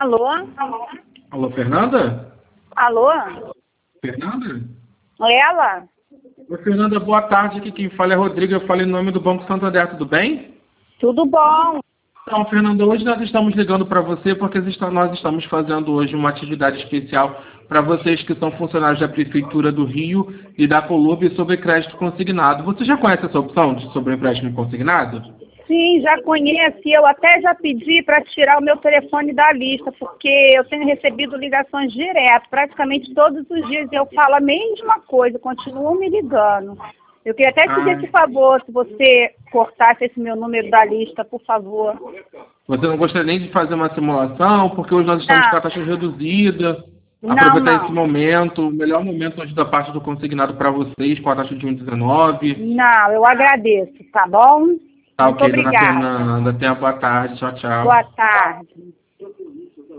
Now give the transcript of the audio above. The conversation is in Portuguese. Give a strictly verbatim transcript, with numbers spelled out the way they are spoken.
Alô? Alô, Fernanda? Alô? Fernanda? Ela? Oi, Fernanda, boa tarde. Aqui quem fala é Rodrigo. Eu falo em nome do Banco Santander, tudo bem? Tudo bom? Então, Fernanda, hoje nós estamos ligando para você porque nós estamos fazendo hoje uma atividade especial para vocês que são funcionários da Prefeitura do Rio e da Colube sobre crédito consignado. Você já conhece essa opção de sobre empréstimo consignado? Sim, já conheci. Eu até já pedi para tirar o meu telefone da lista, porque eu tenho recebido ligações direto. Praticamente todos os dias eu falo a mesma coisa, continuam me ligando. Eu queria até pedir Ah, esse favor, se você cortasse esse meu número da lista, por favor. você não gostaria nem de fazer uma simulação, porque hoje nós estamos com a Não, taxa reduzida. não, Aproveitar esse não. momento, o melhor momento hoje da parte do consignado para vocês, com a taxa de um vírgula dezenove. Não, eu agradeço, tá bom? Tá Muito ok, dona obrigada. Fernanda. Tenha boa tarde. Tchau, Boa tchau. tarde.